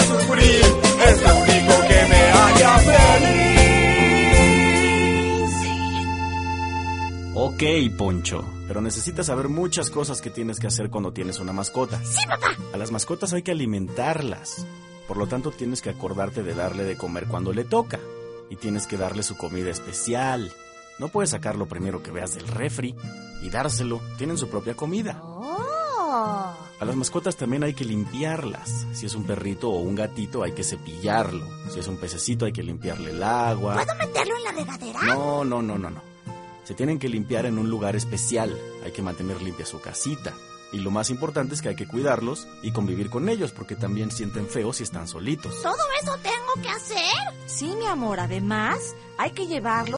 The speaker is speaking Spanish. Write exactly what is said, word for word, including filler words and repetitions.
sufrir, es lo único que me haría feliz. Ok, Poncho, pero necesitas saber muchas cosas que tienes que hacer cuando tienes una mascota. ¡Sí, papá! A las mascotas hay que alimentarlas. Por lo tanto, tienes que acordarte de darle de comer cuando le toca. Y tienes que darle su comida especial. No puedes sacar lo primero que veas del refri y dárselo. Tienen su propia comida. ¡Oh! A las mascotas también hay que limpiarlas. Si es un perrito o un gatito, hay que cepillarlo. Si es un pececito, hay que limpiarle el agua. ¿Puedo meterlo en la regadera? No, no, no, no, no. Se tienen que limpiar en un lugar especial. Hay que mantener limpia su casita. Y lo más importante es que hay que cuidarlos y convivir con ellos, porque también sienten feo si están solitos. ¿Todo eso tengo que hacer? Sí, mi amor, además hay que llevarlo